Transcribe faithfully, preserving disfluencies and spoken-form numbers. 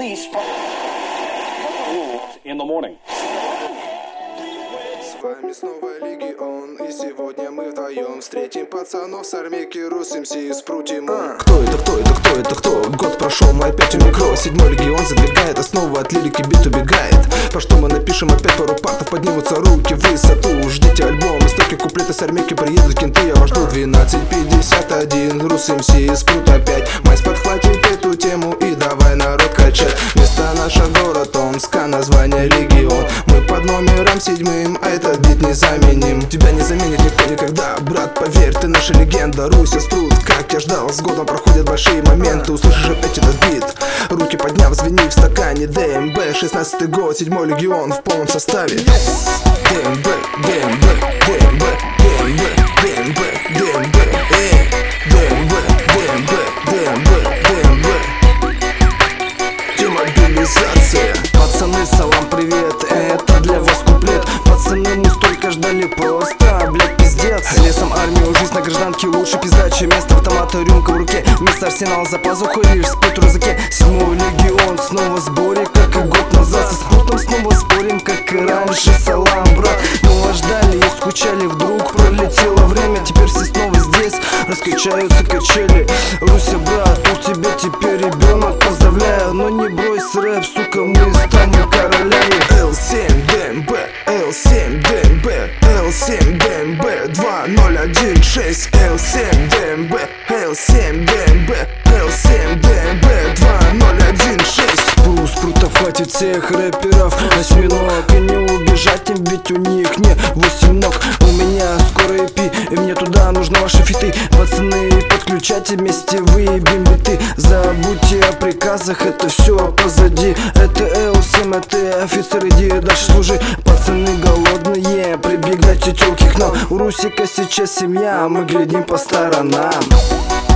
In the morning. С вами снова Легион, и сегодня мы вдвоем встретим пацанов с армейки Рус эм си с Прутим. Кто это, кто это, кто это, кто? Год прошел, мы опять у микро. Седьмой Легион задвигает, основа от лирики бит убегает. По что мы напишем опять пару партов, поднимутся руки в высоту. Ждите альбом, истоки куплеты с армейки, приедут кенты, я вас жду. Двенадцать пятьдесят один, Рус эм си Спрут опять. Майс подхватит эту тему и давай народ качать. Место наше город Омск, а название Легион. Мы под номером седьмым, а этот бит незаменим. Тебя не заменит никто никогда, брат, поверь, ты наша легенда. Руся Спрут, как я ждал, с годом проходят большие моменты. Услышишь опять этот бит, руки подняв, звени в стакане. ДМБ, шестнадцатый год, седьмой Легион в полном составе. ДМБ, ДМБ, ДМБ, ДМБ, ДМБ, ДМБ, эй, ДМБ, ДМБ, ДМБ, ДМБ. Демобилизация. Пацаны, салам, привет, это для вас куплет. Пацаны, мы столько ждали, просто, блядь, пиздец. Лесом армию, жизнь на гражданке лучше пизда, чем место автомата, рюмка в руке. Вместо арсенала за пазухой лишь спит в рюкзаке. Седьмой Легион снова в сборе, как и год назад. Со Спрутом снова спорим, как и раньше. Салам, брат, мы вас ждали и скучали. Вдруг пролетело время, теперь все снова здесь. Раскачаются качели. Руся, брат, у тебя теперь ребенок, поздравляю. Но не брось рэп, сука, мы станем королями. эл семь ДМБ, эл семь ДМБ, эл семь ДМБ, два ноль один шесть, эл семь ДМБ, эл семь ДМБ, эл семь ДМБ, два ноль один шесть. Спрут, Спрутов хватит всех рэперов осьминог, и не убежать им, ведь у них не восемь ног. У меня скоро и пи, и мне туда нужны ваши фиты. Пацаны, подключайте, вместе выебем биты. Забудьте о приказах, это все позади. Это эл семь, это офицер, иди дальше служи. Пацаны голодные, прибегайте тёлки к нам. У Русика сейчас семья, мы глядим по сторонам.